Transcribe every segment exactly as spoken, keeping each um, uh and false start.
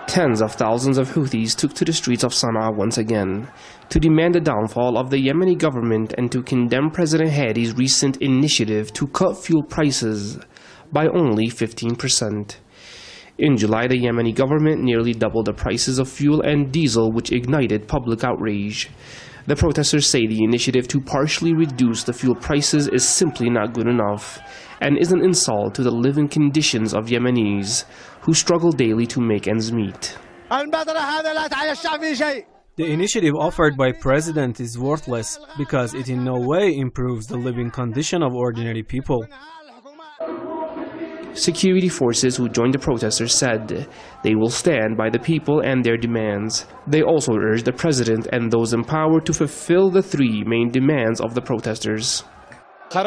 Tens of thousands of Houthis took to the streets of Sana'a once again to demand the downfall of the Yemeni government and to condemn President Hadi's recent initiative to cut fuel prices by only fifteen percent. In July, the Yemeni government nearly doubled the prices of fuel and diesel, which ignited public outrage. The protesters say the initiative to partially reduce the fuel prices is simply not good enough and is an insult to the living conditions of Yemenis who struggle daily to make ends meet. The initiative offered by President is worthless because it in no way improves the living condition of ordinary people. Security forces who joined the protesters said they will stand by the people and their demands. They also urged the president and those in power to fulfill the three main demands of the protesters. We,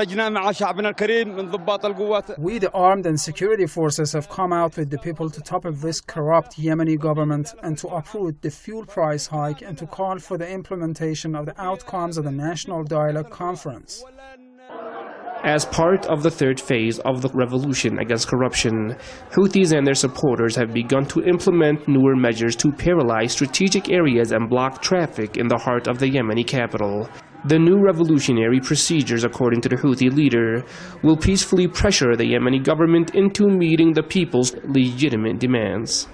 the armed and security forces, have come out with the people to topple this corrupt Yemeni government and to uproot the fuel price hike and to call for the implementation of the outcomes of the National Dialogue Conference. As part of the third phase of the revolution against corruption, Houthis and their supporters have begun to implement newer measures to paralyze strategic areas and block traffic in the heart of the Yemeni capital. The new revolutionary procedures, according to the Houthi leader, will peacefully pressure the Yemeni government into meeting the people's legitimate demands.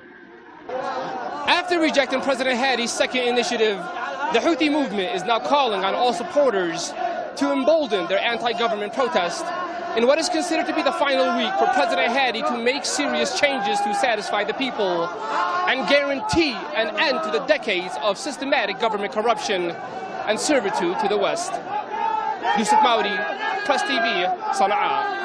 After rejecting President Hadi's second initiative, the Houthi movement is now calling on all supporters to embolden their anti-government protest in what is considered to be the final week for President Hadi to make serious changes to satisfy the people and guarantee an end to the decades of systematic government corruption and servitude to the West. Yusuf Maudi, Press T V, Sana'a.